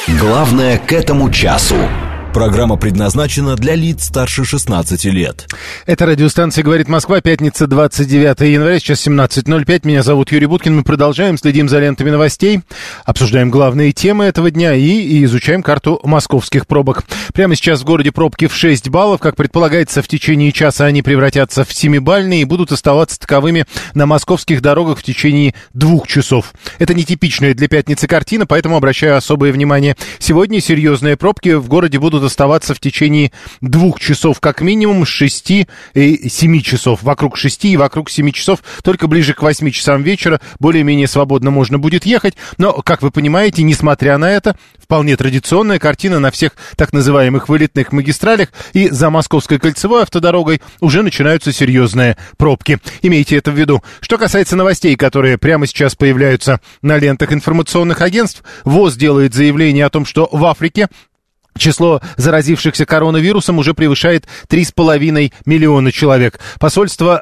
Главное к этому часу. Программа предназначена для лиц старше 16 лет. Это радиостанция «Говорит Москва», пятница, 29 января, сейчас 17:05. Меня зовут Юрий Буткин. Мы продолжаем, следим за лентами новостей, обсуждаем главные темы этого дня и изучаем карту московских пробок. Прямо сейчас в городе пробки в 6 баллов. Как предполагается, в течение часа они превратятся в 7-бальные и будут оставаться таковыми на московских дорогах в течение 2 часов. Это нетипичная для пятницы картина, поэтому обращаю особое внимание. Сегодня серьезные пробки в городе будут оставаться в течение 2 часов как минимум, с 6 и 7 часов. Вокруг 6 и вокруг 7 часов. Только ближе к 8 часам вечера более-менее свободно можно будет ехать. Но, как вы понимаете, несмотря на это, вполне традиционная картина на всех так называемых вылетных магистралях, и за Московской кольцевой автодорогой уже начинаются серьезные пробки. Имейте это в виду. Что касается новостей, которые прямо сейчас появляются на лентах информационных агентств, ВОЗ делает заявление о том, что в Африке число заразившихся коронавирусом уже превышает 3,5 миллиона человек. Посольство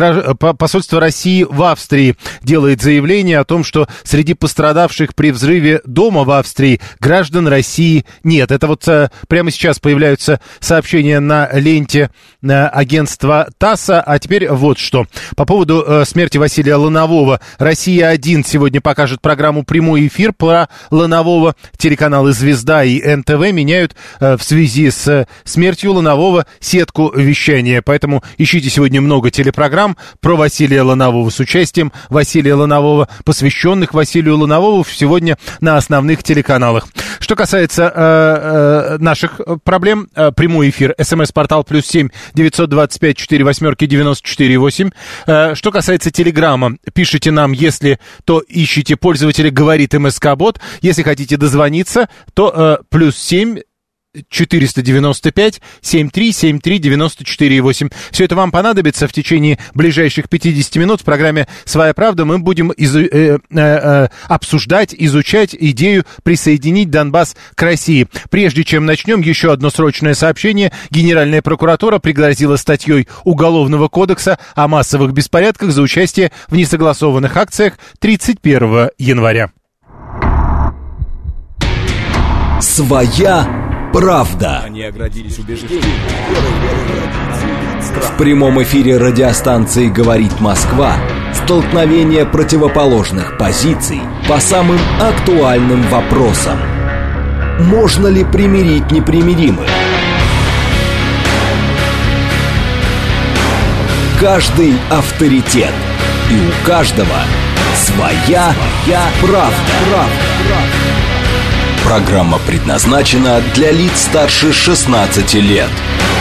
России в Австрии делает заявление о том, что среди пострадавших при взрыве дома в Австрии граждан России нет. Это вот прямо сейчас появляются сообщения на ленте агентства ТАССа. А теперь вот что. По поводу смерти Василия Ланового. «Россия-1» сегодня покажет программу «Прямой эфир» про Ланового. Телеканалы «Звезда» и НТВ меняют в связи с смертью Ланового сетку вещания. Поэтому ищите сегодня много телепрограмм про Василия Ланового с участием Василия Ланового, посвященных Василию Лановому сегодня на основных телеканалах. Что касается наших проблем, прямой эфир, СМС-портал +7 925 48 94 8. Что касается телеграмма, пишите нам, если то ищите пользователя «Говорит МСК-бот». Если хотите дозвониться, то +7 495 7373 94 8. Все это вам понадобится в течение ближайших 50 минут. В программе «Своя правда» мы будем обсуждать, изучать идею присоединить Донбасс к России. Прежде чем начнем, еще одно срочное сообщение. Генеральная прокуратура пригрозила статьей Уголовного кодекса о массовых беспорядках за участие в несогласованных акциях 31 января. Своя правда. Они оградились убеждением. В прямом эфире радиостанции «Говорит Москва» столкновение противоположных позиций по самым актуальным вопросам. Можно ли примирить непримиримых? Каждый авторитет. И у каждого своя правда. Программа предназначена для лиц старше 16 лет.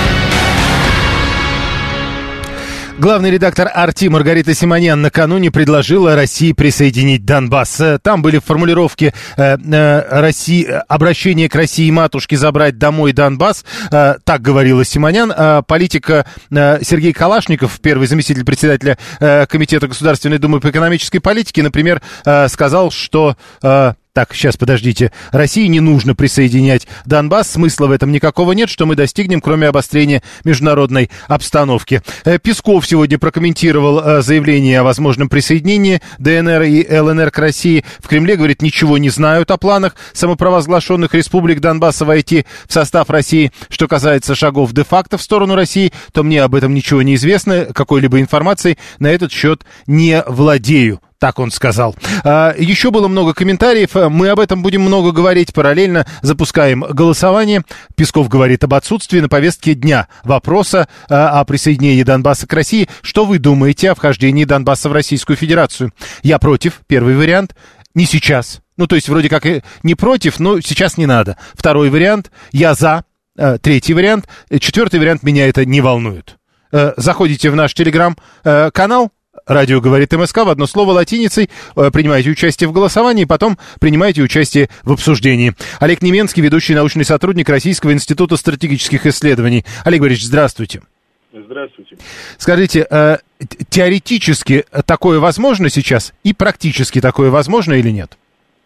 Главный редактор «Арти» Маргарита Симонян накануне предложила России присоединить Донбасс. Там были формулировки обращение к России матушке забрать домой Донбасс. Так говорила Симонян. Политик Сергей Калашников, первый заместитель председателя Комитета Государственной Думы по экономической политике, например, сказал, что... Так, сейчас, подождите. России не нужно присоединять Донбасс. Смысла в этом никакого нет. Что мы достигнем, кроме обострения международной обстановки? Песков сегодня прокомментировал заявление о возможном присоединении ДНР и ЛНР к России. В Кремле, говорит, ничего не знают о планах самопровозглашенных республик Донбасса войти в состав России. Что касается шагов де-факто в сторону России, то мне об этом ничего не известно. Какой-либо информацией на этот счет не владею. Так он сказал. Еще было много комментариев. Мы об этом будем много говорить. Параллельно запускаем голосование. Песков говорит об отсутствии на повестке дня вопроса о присоединении Донбасса к России. Что вы думаете о вхождении Донбасса в Российскую Федерацию? Я против. Первый вариант. Не сейчас. Ну, то есть, вроде как и не против, но сейчас не надо. Второй вариант. Я за. Третий вариант. Четвертый вариант. Меня это не волнует. Заходите в наш телеграм-канал. Радио «Говорит МСК» в одно слово латиницей. Принимайте участие в голосовании, потом принимайте участие в обсуждении. Олег Неменский, ведущий научный сотрудник Российского института стратегических исследований. Олег Борисович, здравствуйте. Здравствуйте. Скажите, теоретически такое возможно сейчас и практически такое возможно или нет?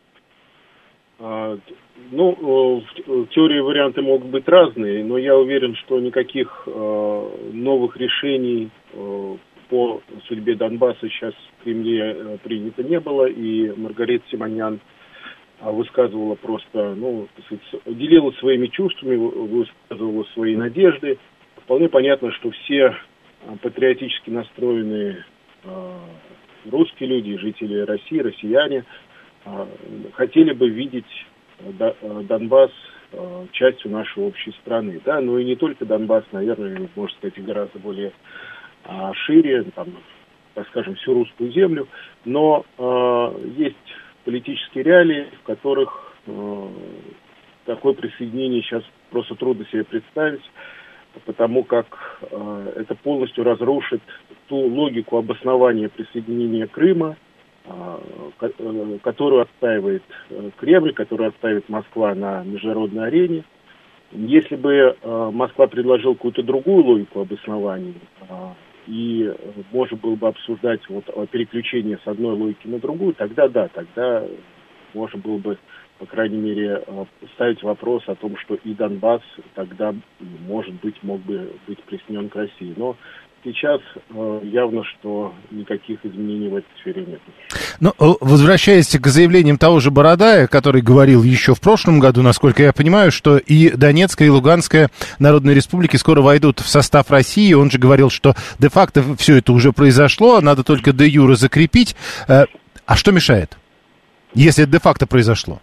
В теории варианты могут быть разные, но я уверен, что никаких новых решений по судьбе Донбасса сейчас в Кремле принято не было, и Маргарита Симонян высказывала просто, так сказать, делилась своими чувствами, высказывала свои надежды. Вполне понятно, что все патриотически настроенные русские люди, жители России, россияне, хотели бы видеть Донбасс частью нашей общей страны. Да? Но и не только Донбасс, наверное, можно сказать, и гораздо более шире, там, так скажем, всю русскую землю. Но есть политические реалии, в которых такое присоединение сейчас просто трудно себе представить, потому как это полностью разрушит ту логику обоснования присоединения Крыма, которую отстаивает Кремль, которую отстаивает Москва на международной арене. Если бы Москва предложила какую-то другую логику обоснования, и можно было бы обсуждать переключение с одной логики на другую, тогда да, тогда можно было бы, по крайней мере, ставить вопрос о том, что и Донбасс тогда, может быть, мог бы быть присоединен к России. Но сейчас явно, что никаких изменений в этой сфере нет. Но, возвращаясь к заявлениям того же Бородая, который говорил еще в прошлом году, насколько я понимаю, что и Донецкая, и Луганская народные республики скоро войдут в состав России. Он же говорил, что де-факто все это уже произошло, надо только де-юре закрепить. А что мешает, если это де-факто произошло?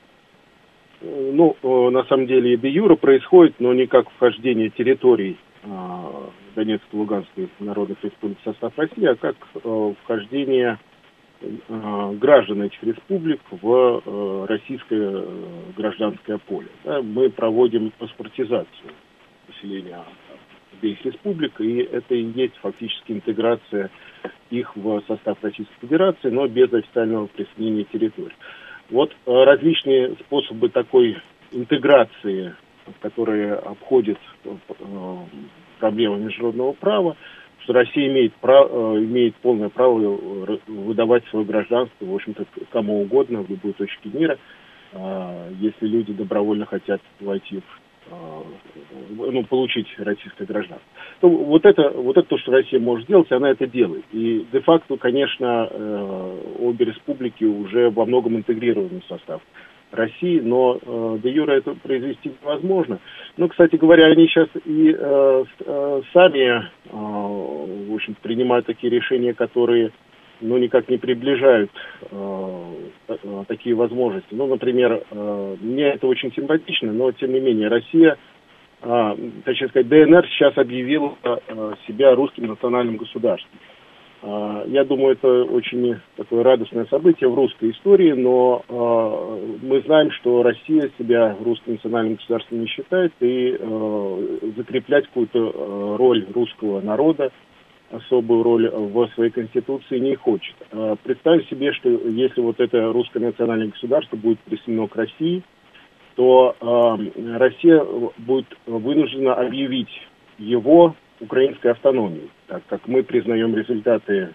На самом деле и де-юре происходит, но не как вхождение территорий Донецкой и Луганской народных республик в состав России, а как вхождение граждан этих республик в российское гражданское поле. Да, мы проводим паспортизацию населения обеих республик, и это и есть фактически интеграция их в состав Российской Федерации, но без официального присоединения территорий. Различные способы такой интеграции, которые обходят проблемы международного права, что Россия имеет полное право выдавать свое гражданство, в общем-то, кому угодно, в любой точке мира, если люди добровольно хотят войти получить российское гражданство. Это то, что Россия может сделать, она это делает. И де-факто, конечно, обе республики уже во многом интегрированы в состав России, но де-юре это произвести невозможно. Кстати говоря, они сейчас и сами, в общем, принимают такие решения, которые, никак не приближают такие возможности. Например, мне это очень симпатично, но, тем не менее, Россия, точнее сказать, ДНР сейчас объявила себя русским национальным государством. Я думаю, это очень такое радостное событие в русской истории, но мы знаем, что Россия себя русским национальным государством не считает, и закреплять какую-то роль русского народа, особую роль в своей конституции не хочет. Представь себе, что если это русское национальное государство будет присоединено к России, то Россия будет вынуждена объявить его украинской автономией, так как мы признаем результаты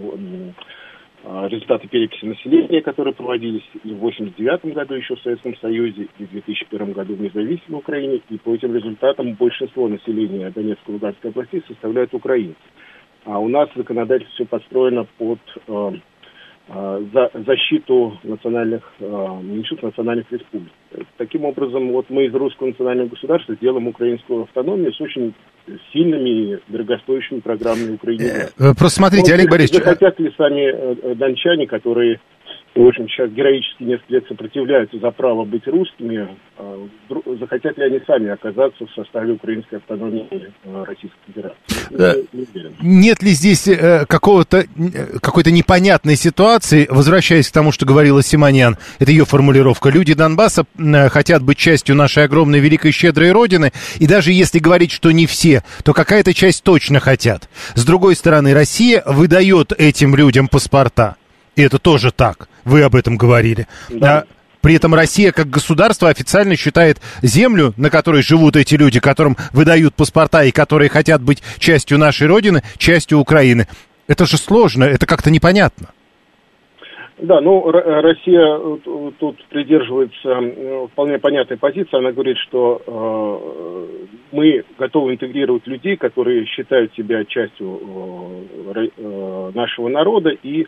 переписи населения, которые проводились и в 1989 году еще в Советском Союзе, и в 2001 году в независимой Украине, и по этим результатам большинство населения Донецкой и Луганской областей составляют украинцы. А у нас законодательство построено под защиту национальных меньшинств, национальных республик. Таким образом, мы из русского национального государства сделаем украинскую автономию с очень сильными и дорогостоящими программами Украины. Просто смотрите, Олег Борисович... Захотят ли сами дончане, которые, в общем, сейчас героически несколько лет сопротивляются за право быть русскими, захотят ли они сами оказаться в составе украинской автономии Российской Федерации? Не уверен. Нет ли здесь какой-то непонятной ситуации, возвращаясь к тому, что говорила Симонян, это ее формулировка, люди Донбасса хотят быть частью нашей огромной, великой, щедрой Родины, и даже если говорить, что не все, то какая-то часть точно хотят. С другой стороны, Россия выдает этим людям паспорта. И это тоже так. Вы об этом говорили. Да. При этом Россия как государство официально считает землю, на которой живут эти люди, которым выдают паспорта и которые хотят быть частью нашей Родины, частью Украины. Это же сложно, это как-то непонятно. Да, Россия тут придерживается вполне понятной позиции. Она говорит, что мы готовы интегрировать людей, которые считают себя частью нашего народа, и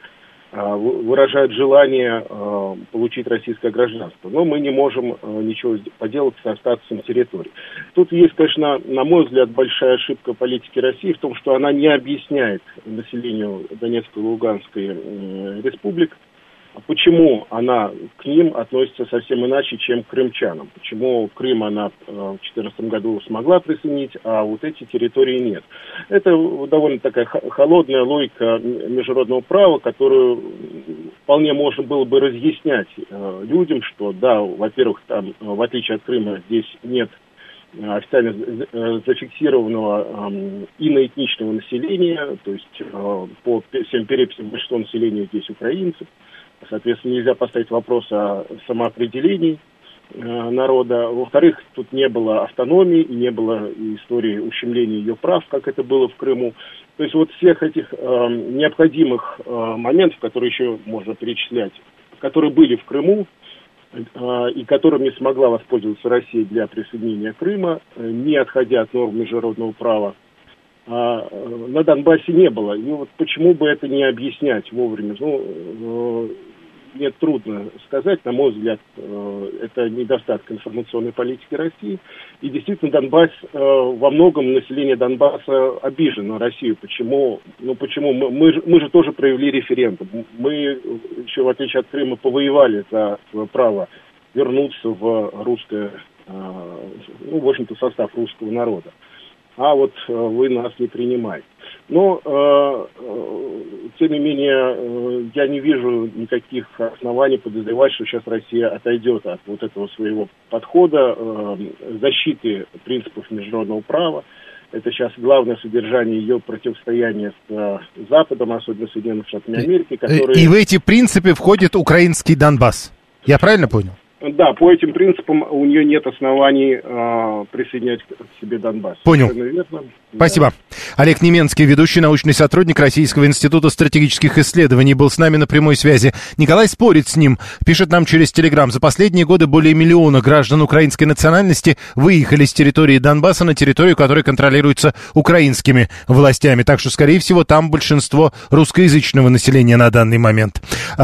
выражают желание получить российское гражданство. Но мы не можем ничего поделать со статусом территории. Тут есть, конечно, на мой взгляд, большая ошибка политики России в том, что она не объясняет населению Донецкой и Луганской республик, почему она к ним относится совсем иначе, чем к крымчанам. Почему Крым она в 2014 году смогла присоединить, а вот эти территории нет. Это довольно такая холодная логика международного права, которую вполне можно было бы разъяснять людям, что да, во-первых, там, в отличие от Крыма, здесь нет официально зафиксированного иноэтничного населения, то есть по всем переписям большинство населения здесь украинцев. Соответственно, нельзя поставить вопрос о самоопределении народа. Во-вторых, тут не было автономии, не было истории ущемления ее прав, как это было в Крыму. То есть вот всех этих необходимых моментов, которые еще можно перечислять, которые были в Крыму и которыми смогла воспользоваться Россия для присоединения Крыма, не отходя от норм международного права, на Донбассе не было. И вот почему бы это не объяснять вовремя? Мне трудно сказать, на мой взгляд, это недостаток информационной политики России. И действительно, Донбасс, во многом население Донбасса обижено на Россию. Почему? Мы же тоже провели референдум. Мы, еще в отличие от Крыма, повоевали за свое право вернуться в русское, в общем-то, состав русского народа. А вот вы нас не принимаете. Но, тем не менее, я не вижу никаких оснований подозревать, что сейчас Россия отойдет от вот этого своего подхода защиты принципов международного права. Это сейчас главное содержание ее противостояния с Западом, особенно Соединенными Штатами Америки, которые... И в эти принципы входит украинский Донбасс. Я правильно понял? Да, по этим принципам у нее нет оснований присоединять к себе Донбасс. Понял. Спасибо. Да. Олег Неменский, ведущий научный сотрудник Российского института стратегических исследований, был с нами на прямой связи. Николай спорит с ним, пишет нам через Телеграм. За последние годы более 1 миллиона граждан украинской национальности выехали с территории Донбасса на территорию, которая контролируется украинскими властями. Так что, скорее всего, там большинство русскоязычного населения на данный момент.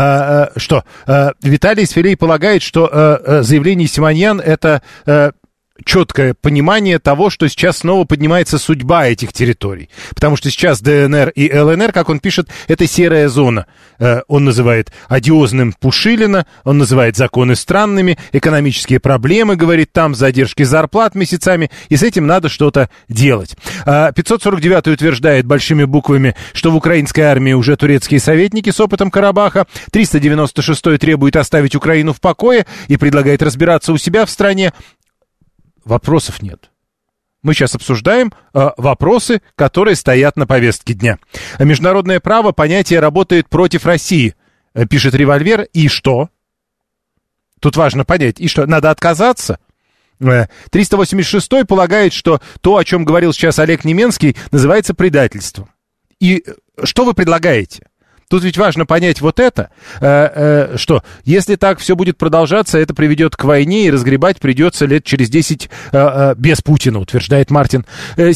Виталий Сфилей полагает, что заявление Симоньян — это четкое понимание того, что сейчас снова поднимается судьба этих территорий. Потому что сейчас ДНР и ЛНР, как он пишет, это серая зона. Он называет одиозным Пушилина, он называет законы странными, экономические проблемы, говорит, там задержки зарплат месяцами, и с этим надо что-то делать. 549 утверждает большими буквами, что в украинской армии уже турецкие советники с опытом Карабаха. 396 требует оставить Украину в покое и предлагает разбираться у себя в стране. Вопросов нет. Мы сейчас обсуждаем вопросы, которые стоят на повестке дня. Международное право, понятие, работает против России, пишет Револьвер. И что? Тут важно понять. И что, надо отказаться? 386-й полагает, что то, о чем говорил сейчас Олег Неменский, называется предательством. И что вы предлагаете? Тут ведь важно понять вот это, что если так все будет продолжаться, это приведет к войне, и разгребать придется лет через 10 без Путина, утверждает Мартин.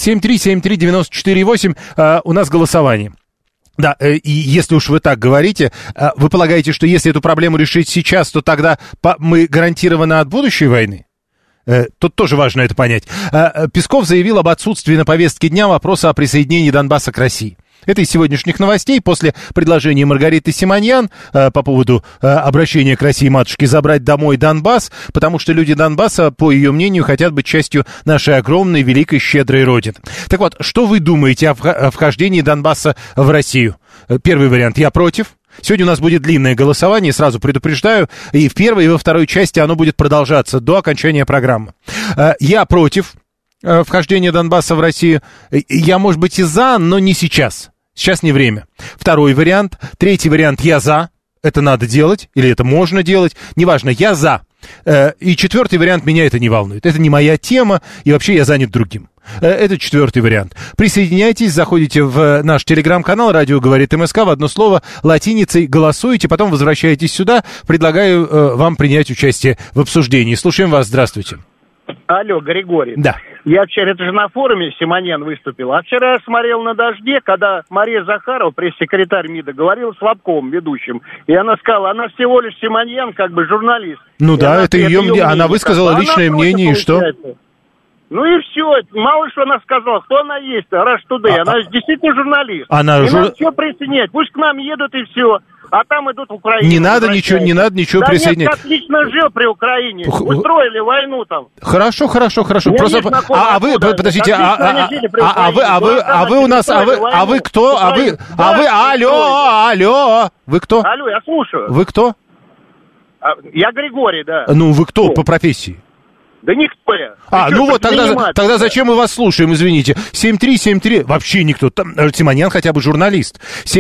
7373948, у нас голосование. Да, и если уж вы так говорите, вы полагаете, что если эту проблему решить сейчас, то тогда мы гарантированы от будущей войны? Тут тоже важно это понять. Песков заявил об отсутствии на повестке дня вопроса о присоединении Донбасса к России. Это из сегодняшних новостей после предложения Маргариты Симоньян по поводу обращения к России матушки забрать домой Донбасс, потому что люди Донбасса, по ее мнению, хотят быть частью нашей огромной, великой, щедрой Родины. Так вот, что вы думаете о вхождении Донбасса в Россию? Первый вариант: я против. Сегодня у нас будет длинное голосование, сразу предупреждаю, и в первой, и во второй части оно будет продолжаться до окончания программы. Я против вхождения Донбасса в Россию. Я, может быть, и за, но не сейчас. Сейчас не время. Второй вариант. Третий вариант: я за. Это надо делать, или это можно делать. Неважно, я за. И четвертый вариант: меня это не волнует. Это не моя тема, и вообще я занят другим. Это четвертый вариант. Присоединяйтесь, заходите в наш телеграм-канал «Радио говорит МСК», в одно слово, латиницей, голосуете, потом возвращаетесь сюда. Предлагаю вам принять участие в обсуждении. Слушаем вас. Здравствуйте. Алло, Григорий. Да. Я вчера, это же на форуме Симоньян выступил, а вчера я смотрел «На дожде», когда Мария Захарова, пресс-секретарь МИДа, говорила с Лобковым, ведущим, и она сказала, она всего лишь Симоньян, как бы журналист. Ну и да, это ее мнение, она высказала как бы. личное мнение, и что? Ну и все, мало что она сказала, кто она есть, Rush Today, она действительно журналист. Надо все присоединять, пусть к нам едут и все. А там идут в Украину. Не надо ничего присоединять. Я отлично жил при Украине. Устроили войну там. Хорошо. Просто... вы, подождите, вы у нас, вы кто? Алло. Вы кто? Алло, я слушаю. Вы кто? Я Григорий, да. Ну, вы кто по профессии? Да никто я. Тогда зачем мы вас слушаем, извините? 7373, вообще никто. Там Симоньян хотя бы журналист.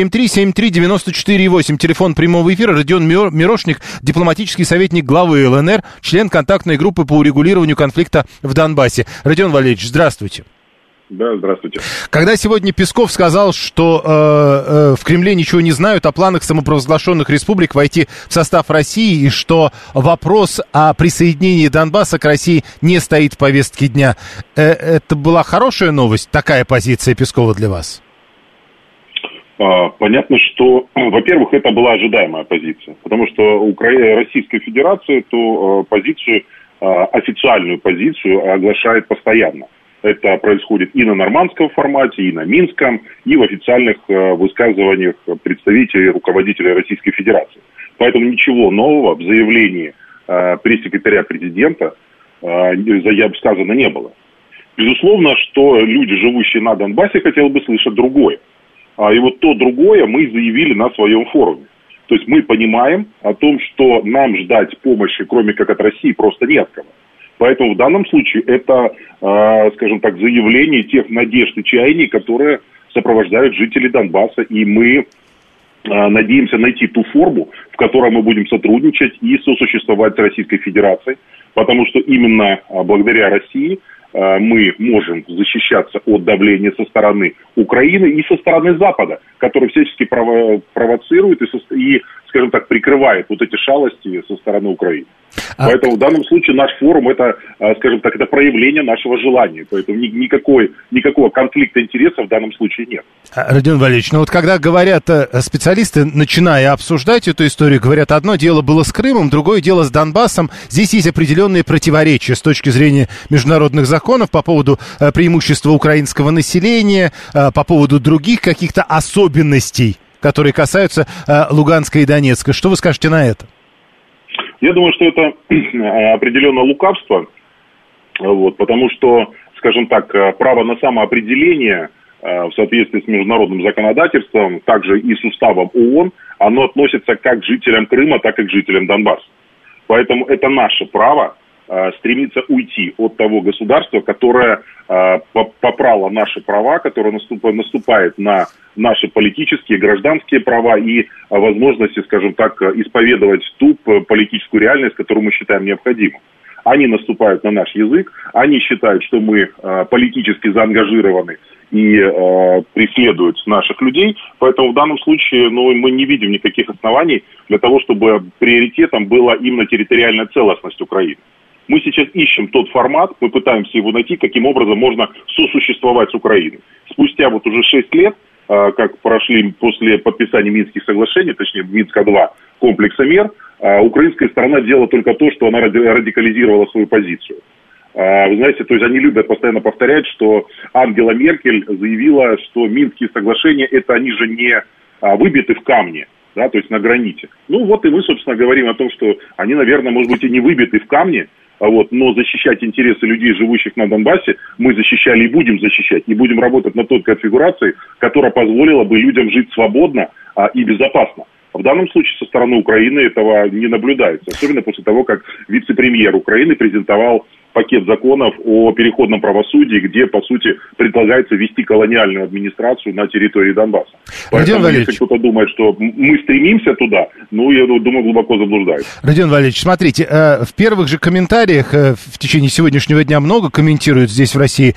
7373-94-8, телефон прямого эфира. Родион Мирошник, дипломатический советник главы ЛНР, член контактной группы по урегулированию конфликта в Донбассе. Родион Валерьевич, здравствуйте. Да, здравствуйте. Когда сегодня Песков сказал, что в Кремле ничего не знают о планах самопровозглашенных республик войти в состав России, и что вопрос о присоединении Донбасса к России не стоит в повестке дня, это была хорошая новость, такая позиция Пескова для вас? Понятно, что, во-первых, это была ожидаемая позиция, потому что Российская Федерация эту позицию, официальную позицию оглашает постоянно. Это происходит и на нормандском формате, и на минском, и в официальных высказываниях представителей, руководителей Российской Федерации. Поэтому ничего нового в заявлении пресс-секретаря президента сказано не было. Безусловно, что люди, живущие на Донбассе, хотели бы слышать другое. И вот то другое мы заявили на своем форуме. То есть мы понимаем о том, что нам ждать помощи, кроме как от России, просто не от кого. Поэтому в данном случае это, скажем так, заявление тех надежд и чаяний, которые сопровождают жителей Донбасса. И мы надеемся найти ту форму, в которой мы будем сотрудничать и сосуществовать с Российской Федерацией. Потому что именно благодаря России мы можем защищаться от давления со стороны Украины и со стороны Запада, который всячески провоцирует и, скажем так, прикрывает вот эти шалости со стороны Украины. Поэтому в данном случае наш форум это, скажем так, это проявление нашего желания. Поэтому никакого конфликта интересов в данном случае нет. Родион Валерьевич, ну вот когда говорят специалисты, начиная обсуждать эту историю, говорят, одно дело было с Крымом, другое дело с Донбассом. Здесь есть определенные противоречия с точки зрения международных законов по поводу преимущества украинского населения, по поводу других каких-то особенностей, которые касаются Луганска и Донецка. Что вы скажете на это? Я думаю, что это определенное лукавство, потому что, скажем так, право на самоопределение в соответствии с международным законодательством, также и с уставом ООН, оно относится как к жителям Крыма, так и к жителям Донбасса. Поэтому это наше право стремиться уйти от того государства, которое попрало наши права, которое наступает на наши политические, гражданские права и возможности, скажем так, исповедовать ту политическую реальность, которую мы считаем необходимой. Они наступают на наш язык, они считают, что мы политически заангажированы и преследуют наших людей, поэтому в данном случае мы не видим никаких оснований для того, чтобы приоритетом была именно территориальная целостность Украины. Мы сейчас ищем тот формат, мы пытаемся его найти, каким образом можно сосуществовать с Украиной. Спустя вот уже 6 лет, как прошли после подписания Минских соглашений, точнее Минска-2 комплекса мер, украинская сторона делала только то, что она радикализировала свою позицию. Вы знаете, то есть они любят постоянно повторять, что Ангела Меркель заявила, что Минские соглашения, это они же не выбиты в камне, да, то есть на граните. Ну вот и мы, собственно, говорим о том, что они, наверное, может быть и не выбиты в камне, но защищать интересы людей, живущих на Донбассе, мы защищали и будем защищать. И будем работать над той конфигурацией, которая позволила бы людям жить свободно и безопасно. В данном случае со стороны Украины этого не наблюдается. Особенно после того, как вице-премьер Украины презентовал пакет законов о переходном правосудии, где, по сути, предлагается ввести колониальную администрацию на территории Донбасса. Поэтому, если кто-то думает, что мы стремимся туда, я думаю, глубоко заблуждается. Родион Валерьевич, смотрите, в первых же комментариях в течение сегодняшнего дня много комментируют здесь в России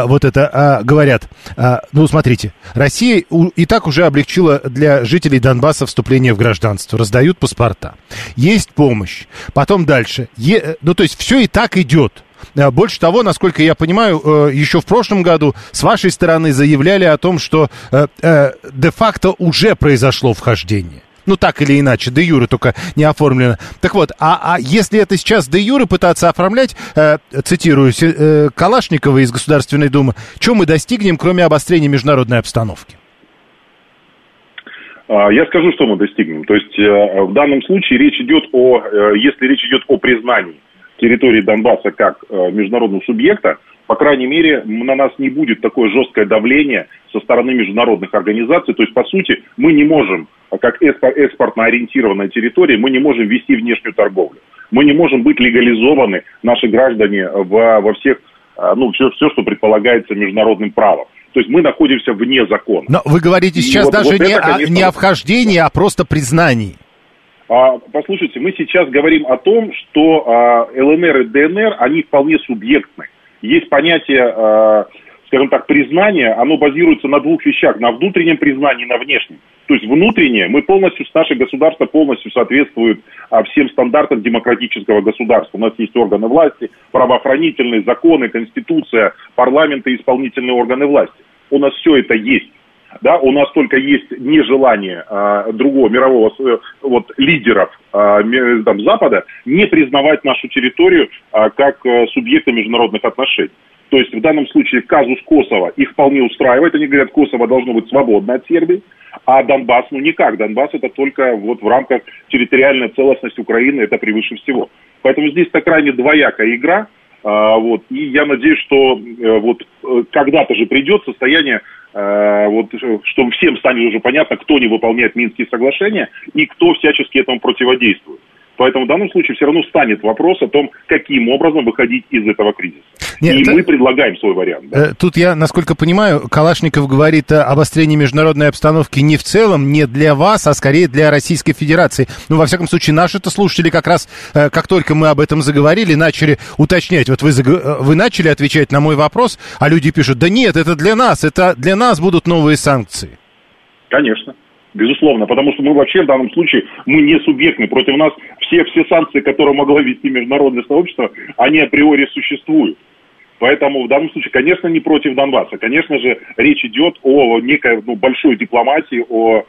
говорят, смотрите, Россия и так уже облегчила для жителей Донбасса вступление в гражданство, раздают паспорта, есть помощь, потом дальше, то есть все и так идет. Больше того, насколько я понимаю, еще в прошлом году с вашей стороны заявляли о том, что де-факто уже произошло вхождение. Ну, так или иначе, де-юре только не оформлено. Так вот, а если это сейчас де-юре пытаться оформлять, цитирую Калашникова из Государственной Думы, что мы достигнем, кроме обострения международной обстановки? Я скажу, что мы достигнем. То есть в данном случае если речь идет о признании территории Донбасса как международного субъекта, по крайней мере, на нас не будет такое жесткое давление со стороны международных организаций. То есть, по сути, мы не можем, как экспортно ориентированная территория, мы не можем вести внешнюю торговлю. Мы не можем быть легализованы, наши граждане, во всех, все, что предполагается международным правом. То есть мы находимся вне закона. Но вы говорите сейчас не о вхождении, а просто признании. Послушайте, мы сейчас говорим о том, что ЛНР и ДНР, они вполне субъектны. Есть понятие, скажем так, признания, оно базируется на двух вещах, на внутреннем признании и на внешнем. То есть внутреннее, наше государство полностью соответствует всем стандартам демократического государства. У нас есть органы власти, правоохранительные, законы, конституция, парламент и исполнительные органы власти. У нас все это есть. Да, у нас только есть нежелание другого мирового лидеров Запада не признавать нашу территорию как субъекта международных отношений. То есть в данном случае казус Косово их вполне устраивает. Они говорят, Косово должно быть свободно от Сербии, а Донбасс, никак. Донбасс это только в рамках территориальной целостности Украины, это превыше всего. Поэтому здесь крайне двоякая игра. И я надеюсь, что когда-то же придет состояние, что всем станет уже понятно, кто не выполняет Минские соглашения и кто всячески этому противодействует. Поэтому в данном случае все равно станет вопрос о том, каким образом выходить из этого кризиса. Мы предлагаем свой вариант. Да? Тут я, насколько понимаю, Калашников говорит о обострении международной обстановки не в целом, не для вас, а скорее для Российской Федерации. Во всяком случае, наши-то слушатели как раз, как только мы об этом заговорили, начали уточнять. Вот вы начали отвечать на мой вопрос, а люди пишут, да нет, это для нас будут новые санкции. Конечно. Безусловно, потому что мы вообще в данном случае, мы не субъектны. Против нас все санкции, которые могло ввести международное сообщество, они априори существуют. Поэтому в данном случае, конечно, не против Донбасса. Конечно же, речь идет о некой большой дипломатии, о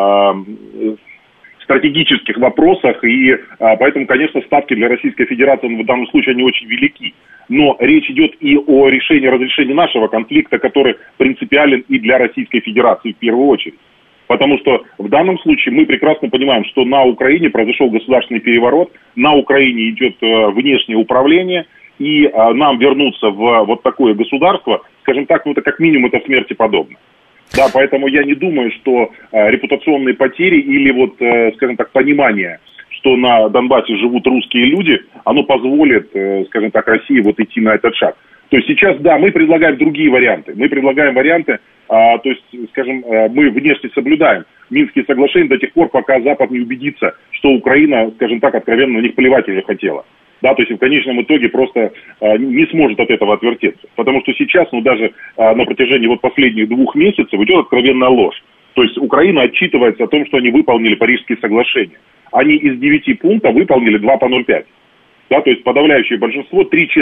стратегических вопросах. И поэтому, конечно, ставки для Российской Федерации в данном случае они очень велики. Но речь идет и о разрешении нашего конфликта, который принципиален и для Российской Федерации в первую очередь. Потому что в данном случае мы прекрасно понимаем, что на Украине произошел государственный переворот, на Украине идет внешнее управление, и нам вернуться в такое государство, скажем так, это как минимум это смерти подобно. Да, поэтому я не думаю, что репутационные потери или скажем так, понимание, что на Донбассе живут русские люди, оно позволит, скажем так, России идти на этот шаг. То есть сейчас, да, мы предлагаем другие варианты. Мы предлагаем варианты, то есть, скажем, мы внешне соблюдаем Минские соглашения до тех пор, пока Запад не убедится, что Украина, скажем так, откровенно на них плевать уже хотела. Да, то есть в конечном итоге просто не сможет от этого отвертеться. Потому что сейчас, даже на протяжении последних 2 месяцев идет откровенная ложь. То есть Украина отчитывается о том, что они выполнили Парижские соглашения. Они из 9 пунктов выполнили 2 по 0,5. Да, то есть подавляющее большинство,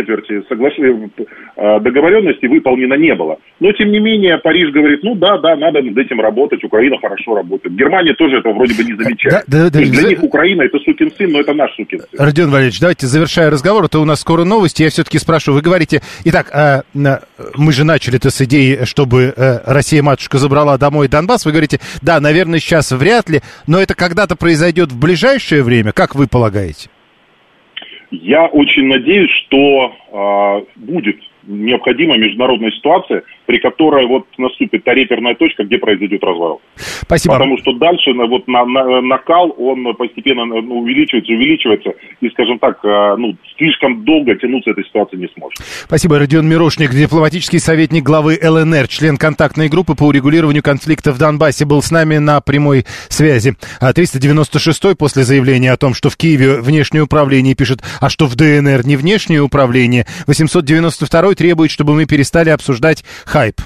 3/4 договоренности выполнено не было. Но, тем не менее, Париж говорит, надо над этим работать, Украина хорошо работает. Германия тоже этого вроде бы не замечает. Для них Украина это сукин сын, но это наш сукин сын. Родион Валерьевич, давайте, завершая разговор, то у нас скоро новости, я все-таки спрашиваю, вы говорите, итак, мы же начали-то с идеи, чтобы Россия-матушка забрала домой Донбасс, вы говорите, да, наверное, сейчас вряд ли, но это когда-то произойдет в ближайшее время, как вы полагаете? Я очень надеюсь, что будет необходима международная ситуация, при которой наступит та реперная точка, где произойдет разворот. Спасибо. Потому что дальше накал, он постепенно увеличивается, и, скажем так, слишком долго тянуться этой ситуации не сможет. Спасибо. Родион Мирошник, дипломатический советник главы ЛНР, член контактной группы по урегулированию конфликта в Донбассе, был с нами на прямой связи. 396-й после заявления о том, что в Киеве внешнее управление пишет, а что в ДНР не внешнее управление. 892-й требует, чтобы мы перестали обсуждать хайп.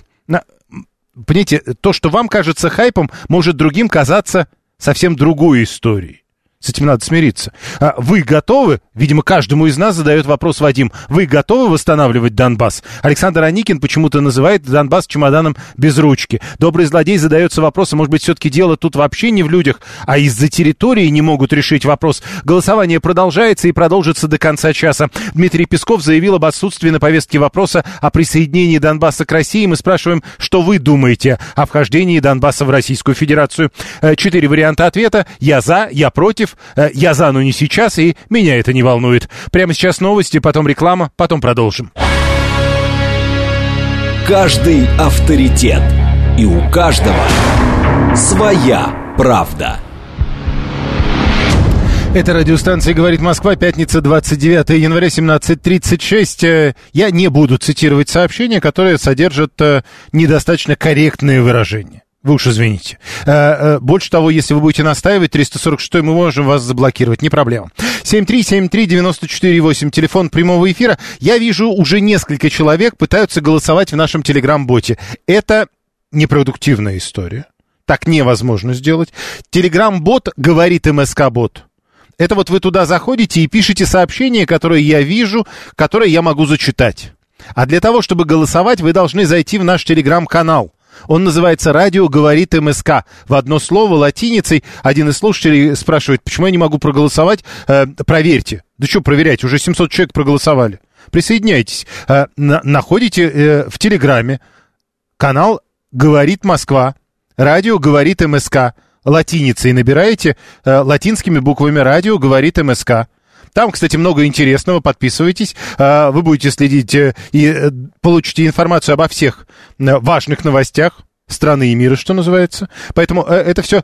Понимаете, то, что вам кажется хайпом, может другим казаться совсем другой историей. С этим надо смириться. Вы готовы? Видимо, каждому из нас задает вопрос Вадим. Вы готовы восстанавливать Донбасс? Александр Аникин почему-то называет Донбасс чемоданом без ручки. Добрый злодей задается вопросом, может быть, все-таки дело тут вообще не в людях, а из-за территории не могут решить вопрос. Голосование продолжается и продолжится до конца часа. Дмитрий Песков заявил об отсутствии на повестке вопроса о присоединении Донбасса к России. Мы спрашиваем, что вы думаете о вхождении Донбасса в Российскую Федерацию. 4 варианта ответа. Я за, я против. Я за, но не сейчас, и меня это не волнует. Прямо сейчас новости, потом реклама, потом продолжим. Каждый авторитет. И у каждого своя правда. Это радиостанция «Говорит Москва», пятница, 29 января, 17:36. Я не буду цитировать сообщения, которые содержат недостаточно корректные выражения. Вы уж извините. Больше того, если вы будете настаивать, 346-й мы можем вас заблокировать, не проблема. 7373948, телефон прямого эфира. Я вижу, уже несколько человек пытаются голосовать в нашем телеграм-боте. Это непродуктивная история. Так невозможно сделать. Телеграм-бот говорит МСК-бот. Это вот вы туда заходите и пишете сообщения, которые я вижу, которые я могу зачитать. А для того, чтобы голосовать, вы должны зайти в наш телеграм-канал. Он называется «Радио говорит МСК». В одно слово, латиницей. Один из слушателей спрашивает, почему я не могу проголосовать. Проверьте. Да что проверять, уже 700 человек проголосовали. Присоединяйтесь. Находите в Телеграме канал «Говорит Москва». «Радио говорит МСК». Латиницей набираете, латинскими буквами «Радио говорит МСК». Там, кстати, много интересного, подписывайтесь, вы будете следить и получите информацию обо всех важных новостях страны и мира, что называется. Поэтому это все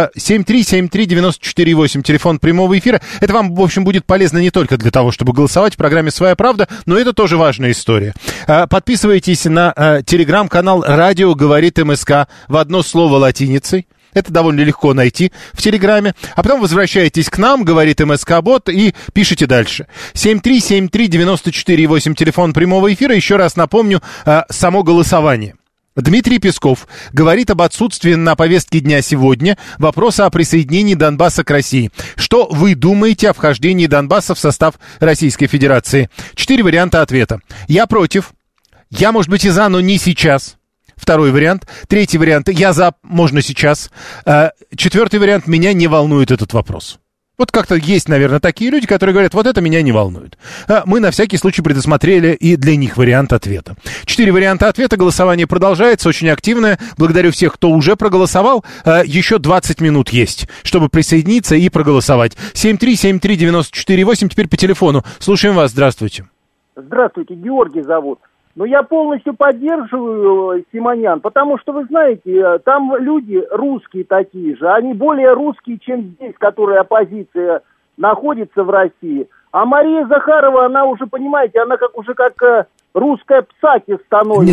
7373948, телефон прямого эфира. Это вам, в общем, будет полезно не только для того, чтобы голосовать в программе «Своя правда», но это тоже важная история. Подписывайтесь на телеграм-канал «Радио говорит МСК» в одно слово латиницей. Это довольно легко найти в Телеграме. А потом возвращаетесь к нам, говорит МСК-бот, и пишите дальше. 7373948, телефон прямого эфира. Еще раз напомню, само голосование. Дмитрий Песков говорит об отсутствии на повестке дня сегодня вопроса о присоединении Донбасса к России. Что вы думаете о вхождении Донбасса в состав Российской Федерации? 4 варианта ответа. Я против. Я, может быть, и за, но не сейчас. Второй вариант. Третий вариант. Я за, можно сейчас. Четвертый вариант. Меня не волнует этот вопрос. Вот как-то есть, наверное, такие люди, которые говорят, вот это меня не волнует. Мы на всякий случай предусмотрели и для них вариант ответа. 4 варианта ответа. Голосование продолжается, очень активное. Благодарю всех, кто уже проголосовал. Еще 20 минут есть, чтобы присоединиться и проголосовать. 7373948. Теперь по телефону. Слушаем вас. Здравствуйте. Здравствуйте. Георгий зовут. Но я полностью поддерживаю Симонян, потому что, вы знаете, там люди русские такие же, они более русские, чем здесь, которые оппозиция находится в России. А Мария Захарова, она уже, понимаете, она как русская псаки становится.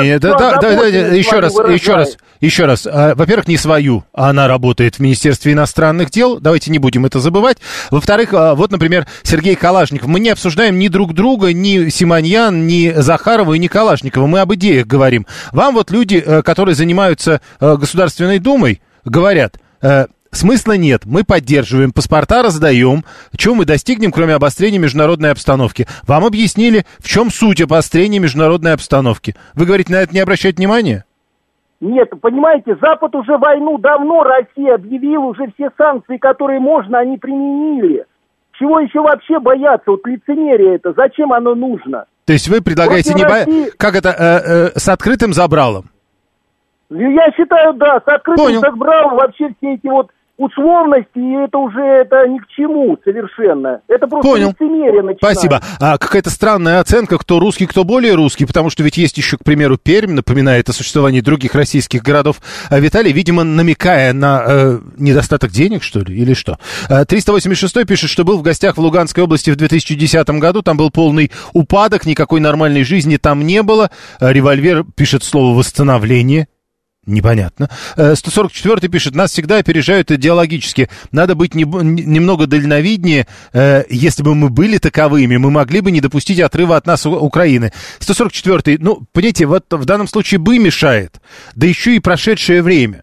Еще раз. Во-первых, не свою, а она работает в Министерстве иностранных дел. Давайте не будем это забывать. Во-вторых, вот, например, Сергей Калашников. Мы не обсуждаем ни друг друга, ни Симоньян, ни Захарова и ни Калашникова. Мы об идеях говорим. Вам вот люди, которые занимаются Государственной Думой, говорят... Смысла нет. Мы поддерживаем, паспорта раздаем. Чего мы достигнем, кроме обострения международной обстановки? Вам объяснили, в чем суть обострения международной обстановки. Вы говорите, на это не обращать внимания? Нет, понимаете, Запад уже войну давно, Россия объявила, уже все санкции, которые можно, они применили. Чего еще вообще бояться? Вот лицемерие это, зачем оно нужно? То есть вы предлагаете как это, с открытым забралом? Я считаю, да, с открытым забралом вообще все эти вот условности, и это уже ни к чему совершенно. Это просто лицемерие начинается. Спасибо. Какая-то странная оценка, кто русский, кто более русский, потому что ведь есть еще, к примеру, Пермь, напоминает о существовании других российских городов. Виталий, видимо, намекая на недостаток денег, что ли, или что? 386 пишет, что был в гостях в Луганской области в 2010 году, там был полный упадок, никакой нормальной жизни там не было. Револьвер пишет слово «восстановление». Непонятно. 144-й пишет, нас всегда опережают идеологически. Надо быть немного дальновиднее. Если бы мы были таковыми, мы могли бы не допустить отрыва от нас Украины. 144-й, понимаете, вот в данном случае «бы» мешает. Да еще и прошедшее время.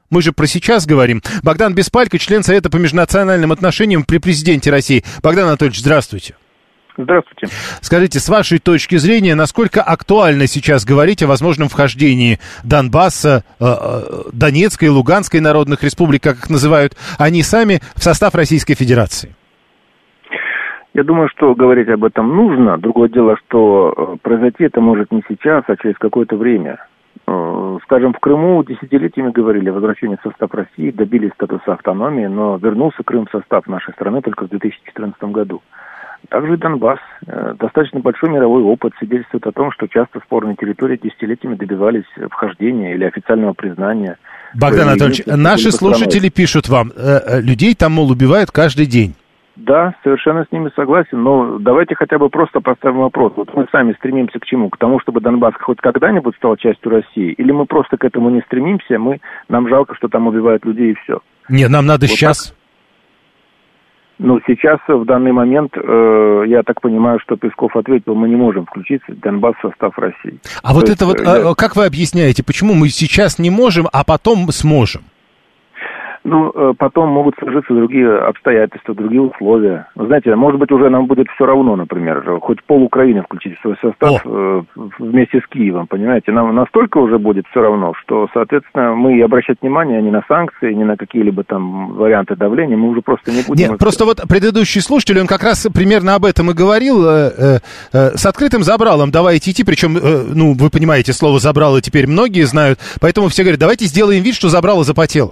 Мы же про сейчас говорим. Богдан Беспалько, член Совета по межнациональным отношениям при президенте России. Богдан Анатольевич, здравствуйте. Здравствуйте. Скажите, с вашей точки зрения, насколько актуально сейчас говорить о возможном вхождении Донбасса, Донецкой и Луганской народных республик, как их называют, они сами в состав Российской Федерации? Я думаю, что говорить об этом нужно. Другое дело, что произойти это может не сейчас, а через какое-то время. Скажем, в Крыму десятилетиями говорили о возвращении в состав России, добились статуса автономии, но вернулся Крым в состав нашей страны только в 2014 году. Также и Донбасс. Достаточно большой мировой опыт свидетельствует о том, что часто спорные территории десятилетиями добивались вхождения или официального признания. Богдан Анатольевич, наши слушатели пишут вам, людей там, мол, убивают каждый день. Да, совершенно с ними согласен, но давайте хотя бы просто поставим вопрос. Вот мы сами стремимся к чему? К тому, чтобы Донбасс хоть когда-нибудь стал частью России? Или мы просто к этому не стремимся, нам жалко, что там убивают людей и все? Нет, нам надо вот сейчас... Так? Ну, сейчас, в данный момент, я так понимаю, что Песков ответил, мы не можем включить Донбасс в состав России. А вот это вот, как вы объясняете, почему мы сейчас не можем, а потом сможем? Ну, потом могут сложиться другие обстоятельства, другие условия. Вы знаете, может быть, уже нам будет все равно, например, хоть пол Украины включить в свой состав вместе с Киевом, понимаете? Нам настолько уже будет все равно, что, соответственно, мы и обращать внимание ни на санкции, ни на какие-либо там варианты давления, мы уже просто не будем... Нет, просто вот предыдущий слушатель, он как раз примерно об этом и говорил, с открытым забралом давайте идти, причем, ну, вы понимаете, слово «забрало» теперь многие знают, поэтому все говорят, давайте сделаем вид, что забрало запотело.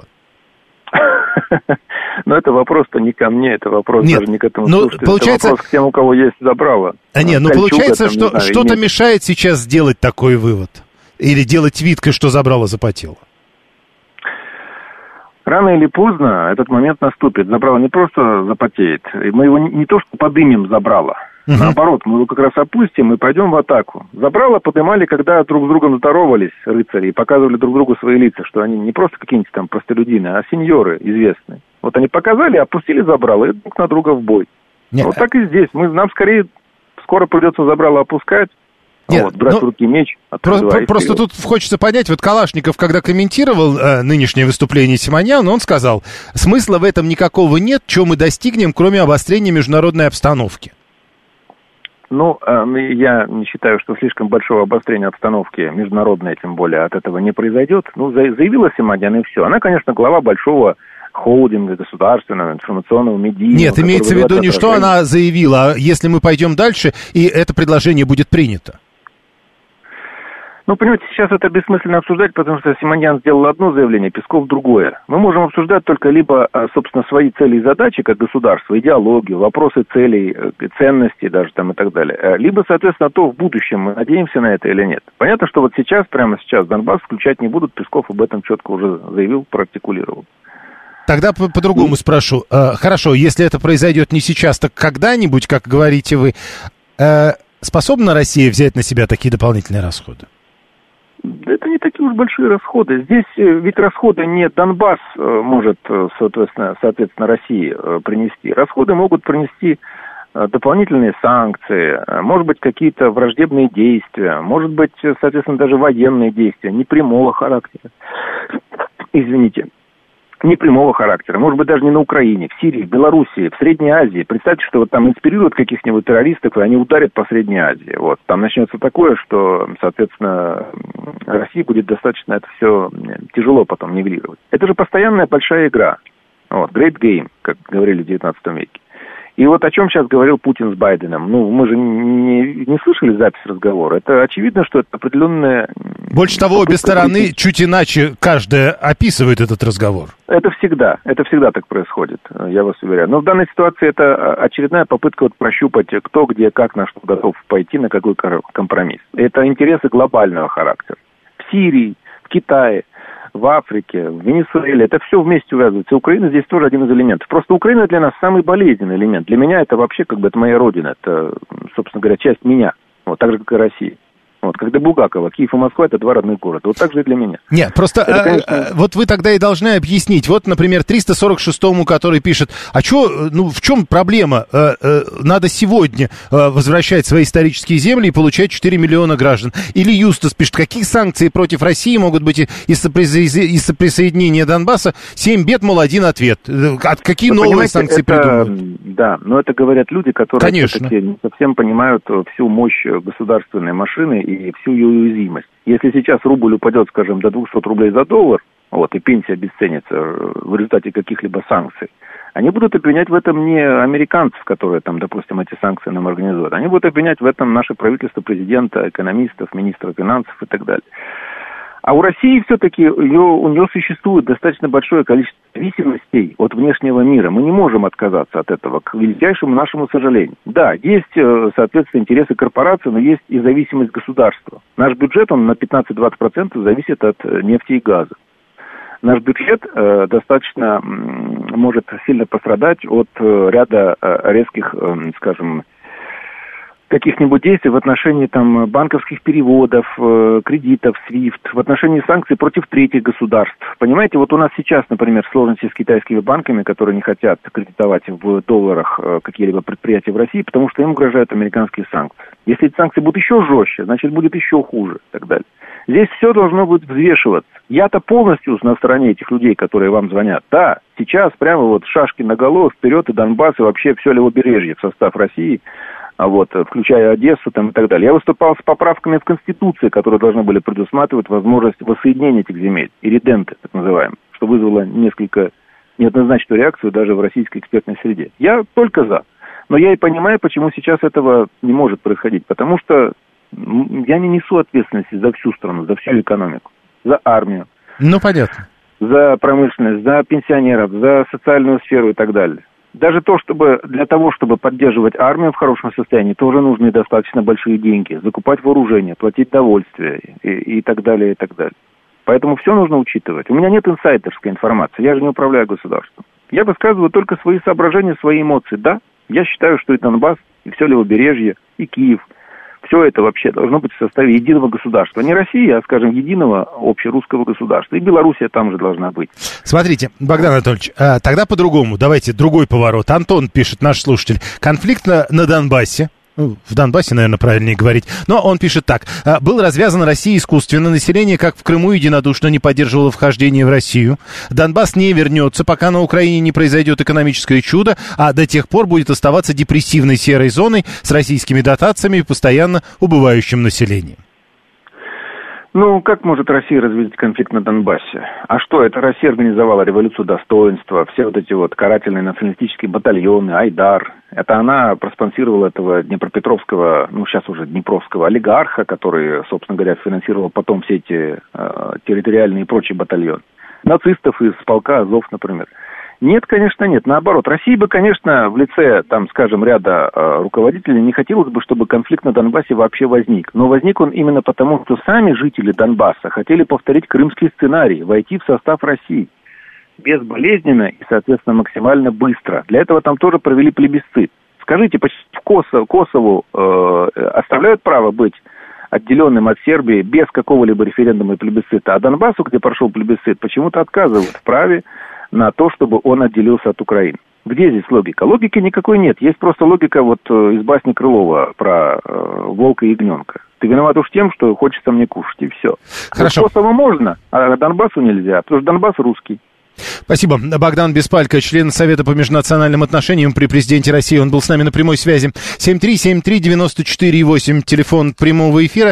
Но это вопрос-то не ко мне, это вопрос даже не к этому слушателю, получается... это вопрос к тем, у кого есть забрало. Ну получается, что что-то мешает сейчас сделать такой вывод? Или делать вид, что забрало запотело? Рано или поздно этот момент наступит. Забрало не просто запотеет. Мы его не то что подымем забрало. Наоборот, мы его как раз опустим и пойдем в атаку. Забрало поднимали, когда друг с другом здоровались рыцари и показывали друг другу свои лица, что они не просто какие-нибудь там простолюдины, а сеньоры известные. Вот они показали, опустили забрало и друг на друга в бой. Вот так и здесь. Нам скорее скоро придется забрало опускать. Нет, брать в руки меч. Просто тут хочется понять, вот Калашников, когда комментировал нынешнее выступление Симоньяна, он сказал, смысла в этом никакого нет, чего мы достигнем, кроме обострения международной обстановки. Ну, я не считаю, что слишком большого обострения обстановки, международной тем более, от этого не произойдет. Ну, заявила Симоньян, и все. Она, конечно, глава большого холдинга государственного, информационного, медийного. Нет, имеется в виду не что она заявила, а если мы пойдем дальше, и это предложение будет принято. Ну, понимаете, сейчас это бессмысленно обсуждать, потому что Симоньян сделал одно заявление, Песков другое. Мы можем обсуждать только либо, собственно, свои цели и задачи, как государство, идеологию, вопросы целей, ценностей даже там и так далее. Либо, соответственно, то в будущем мы надеемся на это или нет. Понятно, что вот сейчас, прямо сейчас Донбасс включать не будут, Песков об этом четко уже заявил, проартикулировал. Тогда по-другому спрошу. Хорошо, если это произойдет не сейчас, так когда-нибудь, как говорите вы, способна Россия взять на себя такие дополнительные расходы? Это не такие уж большие расходы. Здесь ведь расходы не Донбасс может, соответственно, России принести. Расходы могут принести дополнительные санкции, может быть, какие-то враждебные действия, может быть, соответственно, даже военные действия непрямого характера. Извините. Непрямого характера, может быть, даже не на Украине, в Сирии, в Белоруссии, в Средней Азии. Представьте, что вот там инспирируют каких-нибудь террористов, и они ударят по Средней Азии. Вот. Там начнется такое, что, соответственно, России будет достаточно это все тяжело потом нивелировать. Это же постоянная большая игра. Вот, great game, как говорили в 19 веке. И вот о чем сейчас говорил Путин с Байденом. Ну, мы же не слышали запись разговора. Это очевидно, что это определенная... Больше того, обе стороны чуть иначе каждая описывает этот разговор. Это всегда так происходит, я вас уверяю. Но в данной ситуации это очередная попытка вот прощупать, кто, где, как, на что готов пойти, на какой компромисс. Это интересы глобального характера. В Сирии, в Китае, в Африке, в Венесуэле, это все вместе увязывается. И Украина здесь тоже один из элементов. Просто Украина для нас самый болезненный элемент. Для меня это вообще как бы это моя родина. Это, собственно говоря, часть меня. Вот, так же, как и Россия. Вот, как для Булгакова, Киев и Москва — это два родных города. Вот так же и для меня. Нет, просто это, конечно... вот вы тогда и должны объяснить. Вот, например, 346-му, который пишет, а в чем проблема? Надо сегодня возвращать свои исторические земли и получать 4 миллиона граждан. Или Юстас пишет, какие санкции против России могут быть из-за присоединения Донбасса? 7 бед, мол, один ответ. Какие новые санкции придумают? Да, но это говорят люди, которые все-таки не совсем понимают всю мощь государственной машины и всю ее уязвимость. Если сейчас рубль упадет, скажем, до 200 рублей за доллар, вот, и пенсия обесценится в результате каких-либо санкций, они будут обвинять в этом не американцев, которые там, допустим, эти санкции нам организуют. Они будут обвинять в этом наше правительство, президента, экономистов, министра финансов и так далее. А у России все-таки у нее существует достаточно большое количество зависимостей от внешнего мира. Мы не можем отказаться от этого, к величайшему нашему сожалению. Да, есть, соответственно, интересы корпораций, но есть и зависимость государства. Наш бюджет, он на 15-20% зависит от нефти и газа. Наш бюджет достаточно может сильно пострадать от ряда резких, скажем, каких-нибудь действий в отношении там банковских переводов, кредитов, SWIFT, в отношении санкций против третьих государств. Понимаете, вот у нас сейчас, например, сложности с китайскими банками, которые не хотят кредитовать в долларах какие-либо предприятия в России, потому что им угрожают американские санкции. Если эти санкции будут еще жестче, значит, будет еще хуже и так далее. Здесь все должно будет взвешиваться. Я-то полностью на стороне этих людей, которые вам звонят. Да, сейчас прямо вот шашки наголо, вперед и Донбасс, и вообще все левобережье в состав России, вот, включая Одессу там, и так далее. Я выступал с поправками в Конституции, которые должны были предусматривать возможность воссоединения этих земель, ириденты, так называемые, что вызвало несколько неоднозначную реакцию даже в российской экспертной среде. Я только за. Но я и понимаю, почему сейчас этого не может происходить. Потому что я не несу ответственности за всю страну, за всю экономику, за армию. Ну, понятно. За промышленность, за пенсионеров, за социальную сферу и так далее. Даже для того, чтобы поддерживать армию в хорошем состоянии, тоже нужны достаточно большие деньги. Закупать вооружение, платить довольствие и так далее, и так далее. Поэтому все нужно учитывать. У меня нет инсайдерской информации, я же не управляю государством. Я высказываю только свои соображения, свои эмоции. Да, я считаю, что и Донбасс, и все левобережье, и Киев, все это вообще должно быть в составе единого государства. Не России, а, скажем, единого общерусского государства. И Белоруссия там же должна быть. Смотрите, Богдан Анатольевич, тогда по-другому. Давайте другой поворот. Антон пишет, наш слушатель. Конфликт на Донбассе. В Донбассе, наверное, правильнее говорить. Но он пишет так. Был развязан Россией искусственно. Население, как в Крыму, единодушно не поддерживало вхождение в Россию. Донбасс не вернется, пока на Украине не произойдет экономическое чудо, а до тех пор будет оставаться депрессивной серой зоной с российскими дотациями и постоянно убывающим населением. Ну, как может Россия развить конфликт на Донбассе? А что, это Россия организовала революцию достоинства, все вот эти вот карательные националистические батальоны, Айдар. Это она проспонсировала этого днепропетровского, сейчас уже днепровского олигарха, который, собственно говоря, финансировал потом все эти территориальные и прочие батальоны. Нацистов из полка Азов, например. Нет, конечно, нет. Наоборот, России бы, конечно, в лице, там, скажем, ряда руководителей не хотелось бы, чтобы конфликт на Донбассе вообще возник. Но возник он именно потому, что сами жители Донбасса хотели повторить крымский сценарий, войти в состав России безболезненно и, соответственно, максимально быстро. Для этого там тоже провели плебисцит. Скажите, почему Косову оставляют право быть отделенным от Сербии без какого-либо референдума и плебисцита, а Донбассу, где прошел плебисцит, почему-то отказывают в праве на то, чтобы он отделился от Украины. Где здесь логика? Логики никакой нет. Есть просто логика вот из басни Крылова про волка и ягненка. Ты виноват уж тем, что хочется мне кушать, и все. Хорошо. Косово можно, а Донбассу нельзя, потому что Донбасс русский. Спасибо. Богдан Беспалько, член Совета по межнациональным отношениям при президенте России. Он был с нами на прямой связи. 7373948, телефон прямого эфира,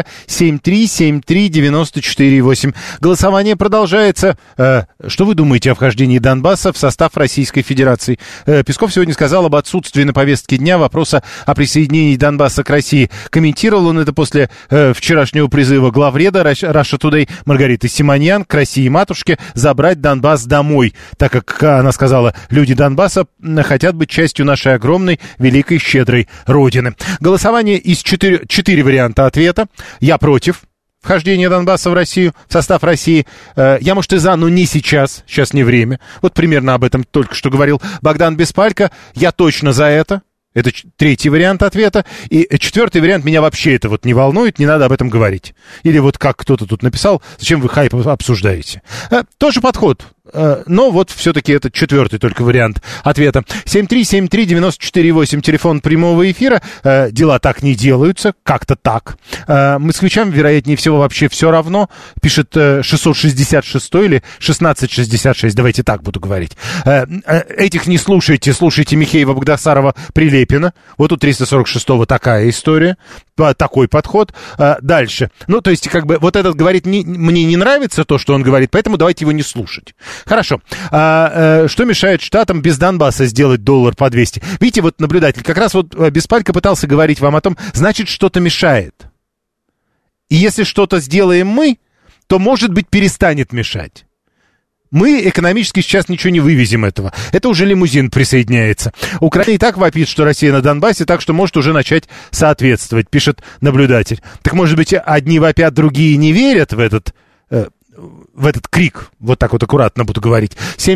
7373948. Голосование продолжается. Что вы думаете о вхождении Донбасса в состав Российской Федерации? Песков сегодня сказал об отсутствии на повестке дня вопроса о присоединении Донбасса к России. Комментировал он это после вчерашнего призыва главреда Russia Today Маргариты Симоньян к России-матушке забрать Донбасс домой, так как, она сказала, люди Донбасса хотят быть частью нашей огромной, великой, щедрой Родины. Голосование из 4 варианта ответа. Я против вхождения Донбасса в Россию, в состав России. Я, может, и за, но не сейчас. Сейчас не время. Вот примерно об этом только что говорил Богдан Беспалько. Я точно за это. Это третий вариант ответа. И четвертый вариант, меня вообще это вот не волнует, не надо об этом говорить. Или вот как кто-то тут написал, зачем вы хайп обсуждаете. Тоже подход. Но вот все-таки это четвертый только вариант ответа. 7373948, телефон прямого эфира. Дела так не делаются, как-то так. Москвичам, вероятнее всего, вообще все равно. Пишет 666 или 1666, давайте так буду говорить. Этих не слушайте, слушайте Михеева, Багдасарова, Прилепина. Вот у 346-го такая история, такой подход. Дальше. Ну, то есть, как бы, вот этот говорит, мне не нравится то, что он говорит, поэтому давайте его не слушать. Хорошо. Что мешает штатам без Донбасса сделать $1 по 200? Видите, вот наблюдатель, как раз вот Беспалько пытался говорить вам о том, значит, что-то мешает. И если что-то сделаем мы, то, может быть, перестанет мешать. Мы экономически сейчас ничего не вывезем этого. Это уже лимузин присоединяется. Украина и так вопит, что Россия на Донбассе, так что может уже начать соответствовать, пишет наблюдатель. Так, может быть, одни вопят, другие не верят в этот крик, вот так вот аккуратно буду говорить.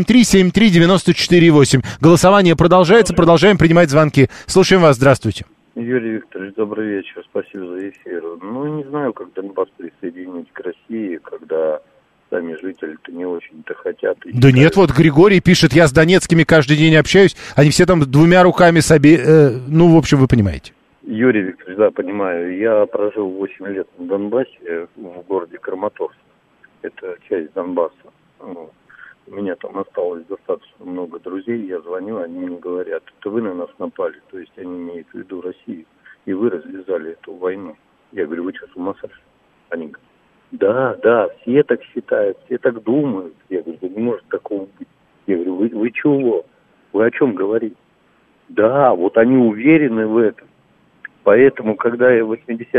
7373948. Голосование продолжается, продолжаем принимать звонки. Слушаем вас, здравствуйте. Юрий Викторович, добрый вечер, спасибо за эфир. Ну, не знаю, как Донбасс присоединить к России, когда сами жители-то не очень-то хотят. Да нет, вот Григорий пишет, я с донецкими каждый день общаюсь, они все там двумя руками ну, в общем, вы понимаете. Юрий Викторович, да, понимаю, я прожил 8 лет на Донбассе, в городе Краматорск. Это часть Донбасса. У меня там осталось достаточно много друзей. Я звоню, они мне говорят, это вы на нас напали. То есть они имеют в виду Россию. И вы развязали эту войну. Я говорю, вы что, с ума сошли? Они говорят, да, все так считают, все так думают. Я говорю, да не может такого быть. Я говорю, вы чего? Вы о чем говорите? Да, вот они уверены в этом. Поэтому, когда я в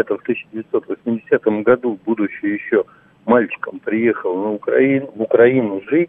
1980 году, будучи еще мальчиком, приехал в Украину жить,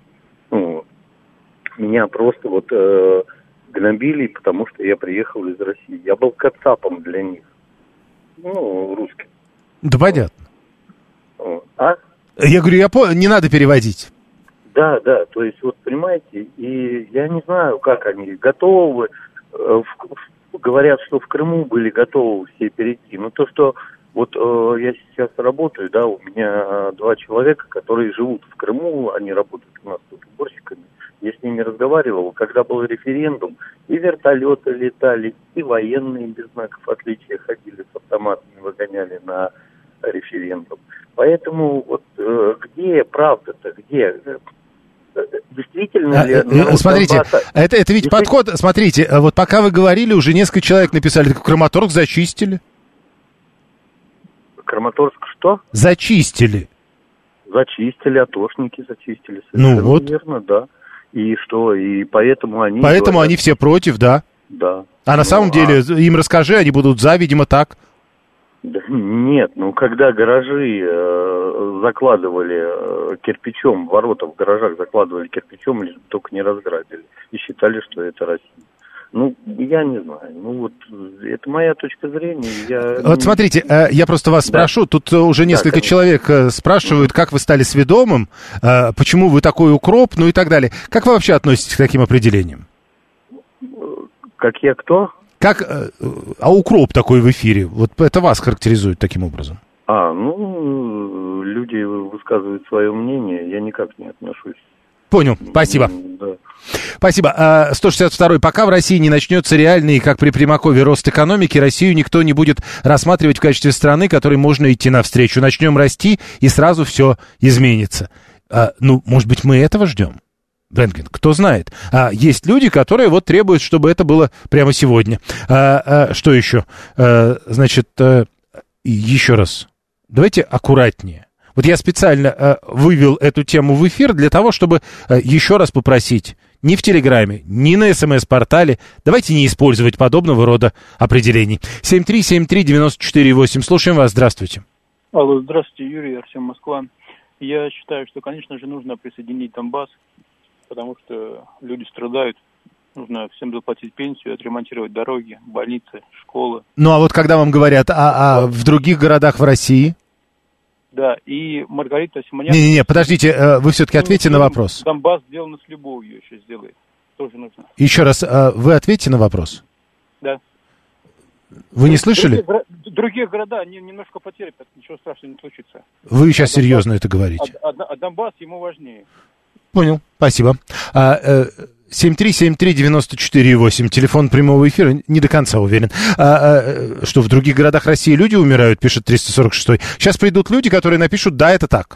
меня просто гнобили, потому что я приехал из России. Я был кацапом для них, русским. Да понятно. А? Я говорю, не надо переводить. Да, то есть, вот понимаете, и я не знаю, как они готовы, говорят, что в Крыму были готовы все перейти, но то, что вот я сейчас работаю, да, у меня 2 человека, которые живут в Крыму, они работают у нас тут уборщиками. Я с ними разговаривал, когда был референдум, и вертолеты летали, и военные без знаков отличия ходили с автоматами, выгоняли на референдум. Поэтому вот где правда-то, где? Действительно ли... Смотрите, это ведь подход, смотрите, вот пока вы говорили, уже несколько человек написали, так Краматорск зачистили. Краматорск что? Зачистили. Зачистили, атошники зачистили. Ну вот. Верно, да. И что, и поэтому они... Поэтому говорят, они все против, да? Да. А на самом деле, им расскажи, они будут за, видимо, так. Да, нет, когда гаражи закладывали кирпичом, ворота в гаражах закладывали кирпичом, лишь только не разграбили. И считали, что это Россия. Я не знаю. Это моя точка зрения. Вот смотрите, я просто вас спрошу, тут уже несколько человек спрашивают, как вы стали сведомым, почему вы такой укроп, ну и так далее. Как вы вообще относитесь к таким определениям? Как я кто? А укроп такой в эфире, вот это вас характеризует таким образом? Люди высказывают свое мнение, я никак не отношусь. Понял, спасибо. Да. Спасибо. 162-й. Пока в России не начнется реальный, как при Примакове, рост экономики, Россию никто не будет рассматривать в качестве страны, которой можно идти навстречу. Начнем расти, и сразу все изменится. Может быть, мы этого ждем? Бенкин, кто знает. Есть люди, которые требуют, чтобы это было прямо сегодня. Что еще? Значит, еще раз. Давайте аккуратнее. Вот я специально вывел эту тему в эфир для того, чтобы еще раз попросить ни в Телеграме, ни на СМС-портале давайте не использовать подобного рода определений. 7373948. Слушаем вас. Здравствуйте. Алло, здравствуйте, Юрий, Артем, Москва. Я считаю, что, конечно же, нужно присоединить Донбасс, потому что люди страдают. Нужно всем заплатить пенсию, отремонтировать дороги, больницы, школы. А вот когда вам говорят, в других городах в России? Да, и Маргарита Симонян... Не, подождите, вы все-таки ответьте на вопрос. Донбасс сделано с любовью еще сделает. Тоже нужно. Еще раз, вы ответьте на вопрос. Да. Вы не слышали? Другие города немножко потерпят, ничего страшного не случится. Вы сейчас серьезно это говорите? А Донбасс ему важнее. Понял, спасибо. 7373948, телефон прямого эфира, не до конца уверен. Что в других городах России люди умирают, пишет 346-й. Сейчас придут люди, которые напишут, да, это так.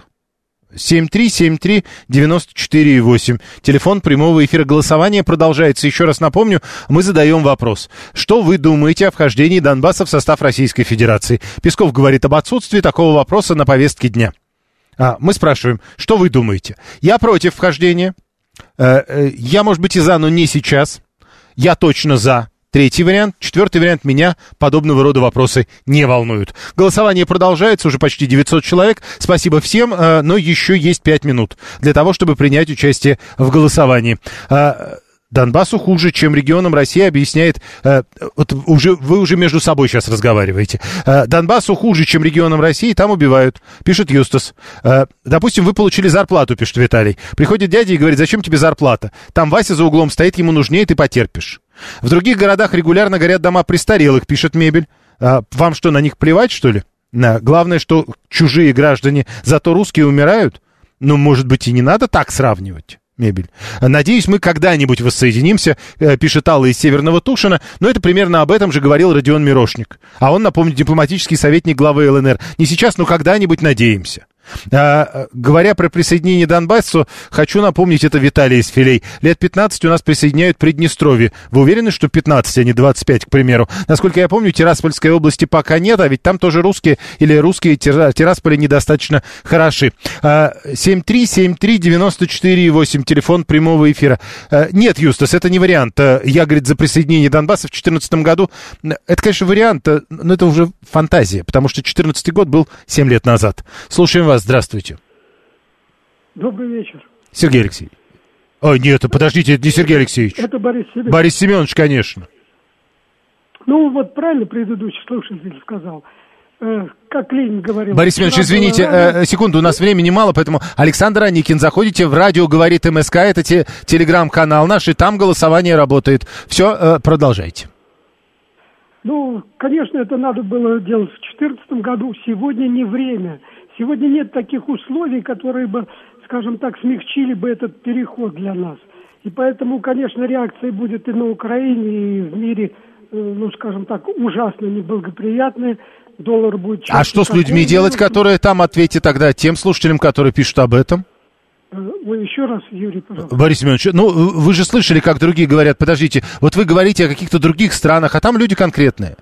7373948, телефон прямого эфира. Голосование продолжается. Еще раз напомню, мы задаем вопрос. Что вы думаете о вхождении Донбасса в состав Российской Федерации? Песков говорит об отсутствии такого вопроса на повестке дня. Мы спрашиваем, что вы думаете? Я против вхождения. Я, может быть, и за, но не сейчас. Я точно за. Третий вариант. Четвертый вариант. Меня подобного рода вопросы не волнуют. Голосование продолжается. Уже почти 900 человек. Спасибо всем. Но еще есть 5 минут для того, чтобы принять участие в голосовании. Донбассу хуже, чем регионам России, объясняет... вы уже между собой сейчас разговариваете. Донбассу хуже, чем регионам России, там убивают, пишет Юстас. Допустим, вы получили зарплату, пишет Виталий. Приходит дядя и говорит, зачем тебе зарплата? Там Вася за углом стоит, ему нужнее, ты потерпишь. В других городах регулярно горят дома престарелых, пишет Мебель. Вам что, на них плевать, что ли? Главное, что чужие граждане, зато русские умирают? Ну, может быть, и не надо так сравнивать. Мебель. Надеюсь, мы когда-нибудь воссоединимся, пишет Алла из Северного Тушина, но это примерно об этом же говорил Родион Мирошник. А он, напомню, дипломатический советник главы ЛНР. Не сейчас, но когда-нибудь надеемся. Говоря про присоединение Донбассу, хочу напомнить, это Виталий из Филей. Лет 15 у нас присоединяют Приднестровье. Вы уверены, что 15, а не 25, к примеру? Насколько я помню, Тираспольской области пока нет, а ведь там тоже русские или русские Тирасполя недостаточно хороши. 7373948, телефон прямого эфира. Нет, Юстас, это не вариант. Я, говорит, за присоединение Донбасса в 2014 году. Это, конечно, вариант, но это уже фантазия, потому что 2014 год был 7 лет назад. Слушаем вас. Здравствуйте. Добрый вечер. Сергей Алексеевич. Ой, нет, подождите, это не Сергей Алексеевич. Это Борис Семенович. Борис Семенович, конечно. Ну, вот правильно предыдущий слушатель сказал. Как Ленин говорил. Борис Семенович, извините, секунду, у нас времени мало, поэтому Александр Аникин, заходите в радио «Говорит МСК», это телеграм-канал наш, и там голосование работает. Все, продолжайте. Ну, конечно, это надо было делать в 2014 году, сегодня не время. Сегодня нет таких условий, которые бы, скажем так, смягчили бы этот переход для нас. И поэтому, конечно, реакция будет и на Украине, и в мире, ну, скажем так, ужасно неблагоприятная. Доллар будет... А что с людьми делать, которые там, ответьте тогда тем слушателям, которые пишут об этом? Вы еще раз, Юрий, пожалуйста. Борис Семенович, ну, вы же слышали, как другие говорят. Подождите, вот вы говорите о каких-то других странах, а там люди конкретные.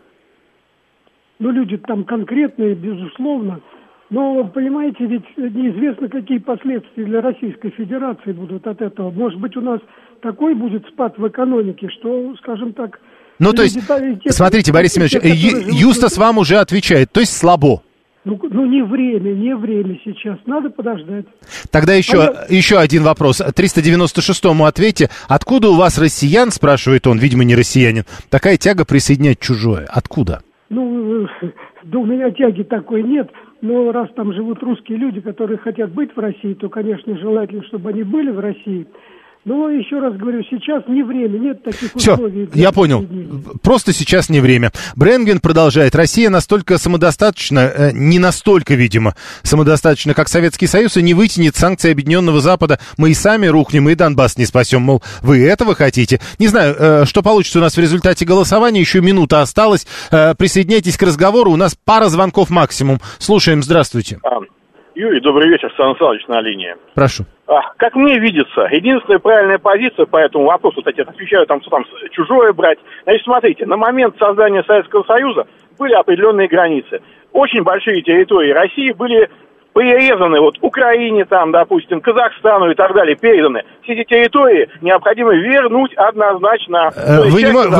Ну, люди там конкретные, безусловно. Но, понимаете, ведь неизвестно, какие последствия для Российской Федерации будут от этого. Может быть, у нас такой будет спад в экономике, что, скажем так... Ну, то есть, смотрите, Борис Семенович, Юстас вам уже отвечает, то есть слабо. Ну, не время сейчас, надо подождать. Тогда еще один вопрос. 396-му ответьте. Откуда у вас, россиян, спрашивает он, видимо, не россиянин, такая тяга присоединять чужое? Откуда? Ну, да у меня тяги такой нет. Но раз там живут русские люди, которые хотят быть в России, то, конечно, желательно, чтобы они были в России. Но, еще раз говорю, сейчас не время, нет таких условий. Все, я понял. Просто сейчас не время. Бренгвин продолжает. Россия настолько самодостаточна, не настолько, видимо, самодостаточна, как Советский Союз, и не вытянет санкции Объединенного Запада. Мы и сами рухнем, и Донбасс не спасем. Мол, вы этого хотите? Не знаю, что получится у нас в результате голосования. Еще минута осталась. Присоединяйтесь к разговору. У нас пара звонков максимум. Слушаем. Здравствуйте. Юрий, добрый вечер. Сан Саныч на линии. Прошу. Как мне видится, единственная правильная позиция по этому вопросу, кстати, отвечаю, там, что там чужое брать. Значит, смотрите, на момент создания Советского Союза были определенные границы. Очень большие территории России были прирезаны, вот Украине, там, допустим, Казахстану и так далее, переданы. Все эти территории необходимо вернуть однозначно. Вы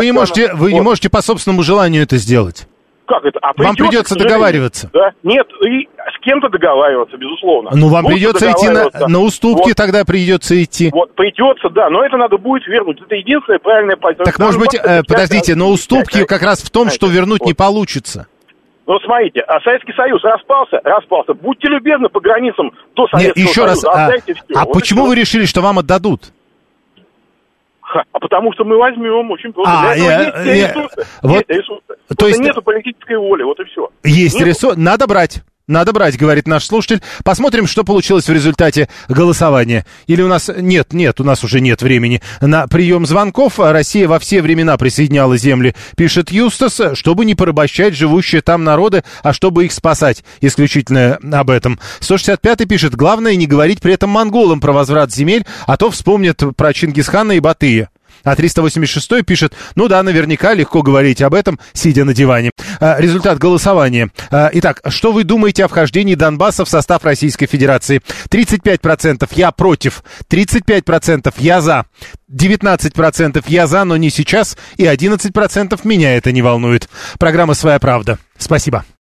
не можете по собственному желанию это сделать. Как это? Вам придется договариваться. Да? Нет, и с кем-то договариваться, безусловно. Ну, вам придется идти на уступки, вот. Тогда придется идти. Вот, придется, да, но это надо будет вернуть. Это единственная правильная позиция. Так, может быть, подождите, но уступки как раз в том, что вернуть вот. Не получится. Ну, смотрите, Советский Союз распался. Будьте любезны по границам до Советского Союза. Еще раз, вот почему вы решили, что вам отдадут? А потому что мы возьмем очень просто. Есть ресурсы. То есть нету политической воли, вот и все. Есть ресурсы, надо брать, говорит наш слушатель. Посмотрим, что получилось в результате голосования. Или у нас... Нет, у нас уже нет времени на прием звонков. Россия во все времена присоединяла земли, пишет Юстас, чтобы не порабощать живущие там народы, а чтобы их спасать. Исключительно об этом. 165-й пишет, главное не говорить при этом монголам про возврат земель, а то вспомнят про Чингисхана и Батыя. А 386-й пишет, ну да, наверняка легко говорить об этом, сидя на диване. Результат голосования. Итак, что вы думаете о вхождении Донбасса в состав Российской Федерации? 35% я против, 35% я за, 19% я за, но не сейчас, и 11% меня это не волнует. Программа «Своя правда». Спасибо.